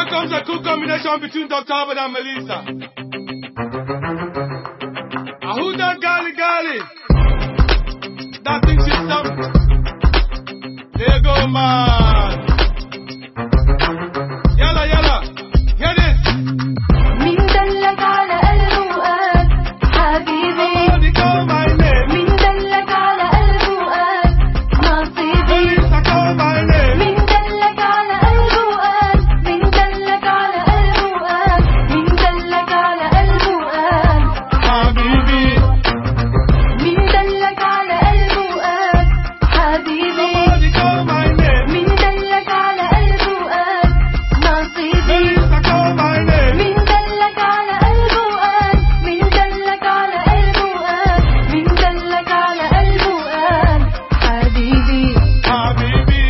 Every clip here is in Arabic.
comes a cool combination between Dr. Albert and Melissa. Who that Gali Gali? That thinks she's something. There you go, man. Yalla, yalla. Hear this. من دلك على الرؤاد حبيبي. Somebody call my name. من دلك على الرؤاد نصيبي. Melissa, call my name. من دلك على الرؤاد. من دلك على الرؤاد. من دلك على الرؤاد حبيبي. من دلك على الرؤاد حبيبي. Somebody call my name. من دلك على الرؤاد نصيبي. Melissa, call my name. من دلك على الرؤاد. من دلك على الرؤاد. من دلك على الرؤاد حبيبي. Habibi.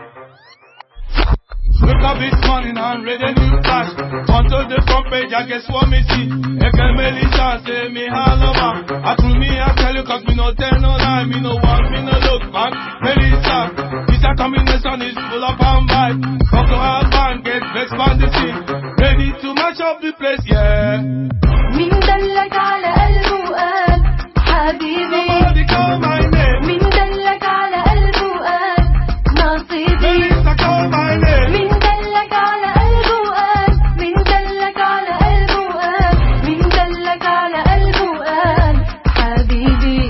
Wake up this morning and read a new flash. Onto the front page, I guess what me see. Eke Melissa say me halama. I to me, I tell you, cause me no tell no lie. Me no want, me no look back. Melissa, this a combination is full of palm vibe. Come to our band, get vexed on the scene. Ready to match up the place, yeah. من دلك على الرؤاد حبيبي. Somebody call my name. من دلك على الرؤاد نصيبي. Melissa, call my name. من دلك على الرؤاد. من دلك على الرؤاد. من دلك على الرؤاد حبيبي.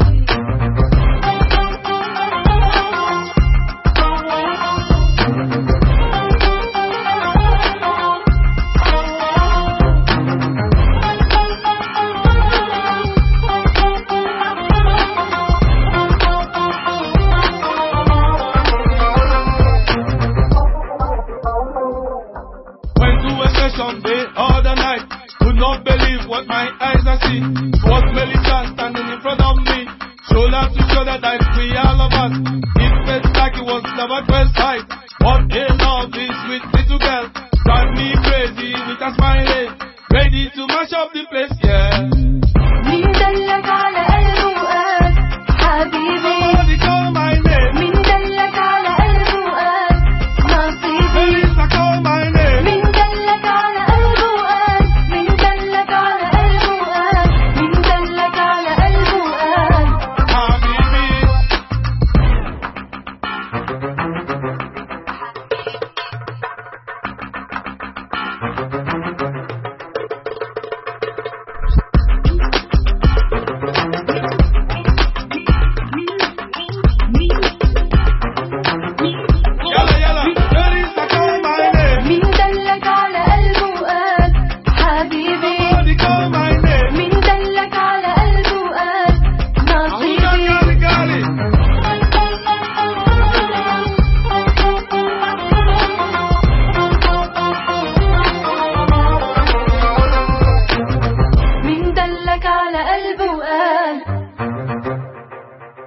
Went to a session day all the night. Could not believe what my eyes are see. Was Melissa standing in front of me, shoulder to shoulder, like we all of us. It felt like it was love at first sight. What a lovely sweet little girl, drive me crazy with a smile, ready to mash up the place, yeah. من دلك على